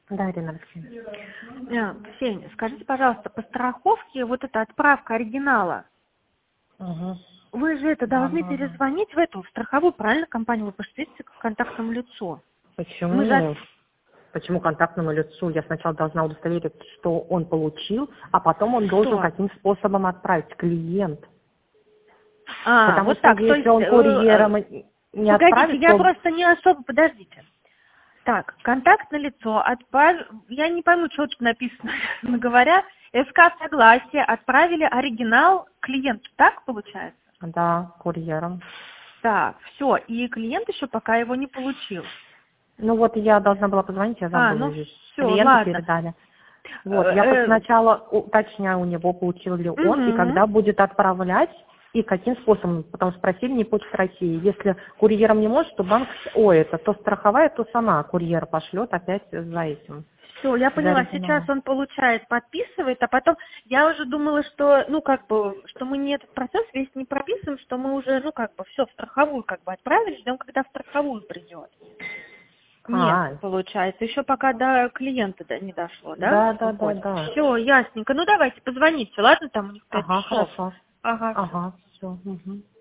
Да, Ирина Алексеевна. Ксения, скажите, пожалуйста, по страховке вот эта отправка оригинала, Угу. вы же это должны перезвонить в эту в страховую, правильно, компанию, вы пошлите к контактному лицу. Почему? Мы же... Почему контактному лицу? Я сначала должна удостоверить, что он получил, а потом он должен каким способом отправить клиент. Потому вот что так, если он курьером не отправит, погодите, я просто не особо, подождите. Так, контактное лицо, я не пойму, что тут написано, говоря, СК согласие, отправили оригинал клиенту, так получается? Да, курьером. Так, все, и клиент еще пока его не получил. Ну вот я должна была позвонить, я забыла. Все, Клиенту ладно. передали. Вот, я сначала уточняю у него, получил ли он, и когда будет отправлять, и каким способом, потому что просили не Почта России. Если курьером не может, то банк, то страховая, то сама курьер пошлет опять за этим. Все, я поняла, сейчас он получает, подписывает, а потом я уже думала, что, что мы не этот процесс весь не прописываем, что мы уже, все в страховую отправили, ждем, когда в страховую придет. Нет, получается, еще пока до клиента не дошло, да? Да. Все, ясненько. Ну, давайте, позвоните, ладно, там у них 5 часов. Хорошо. Ага, все.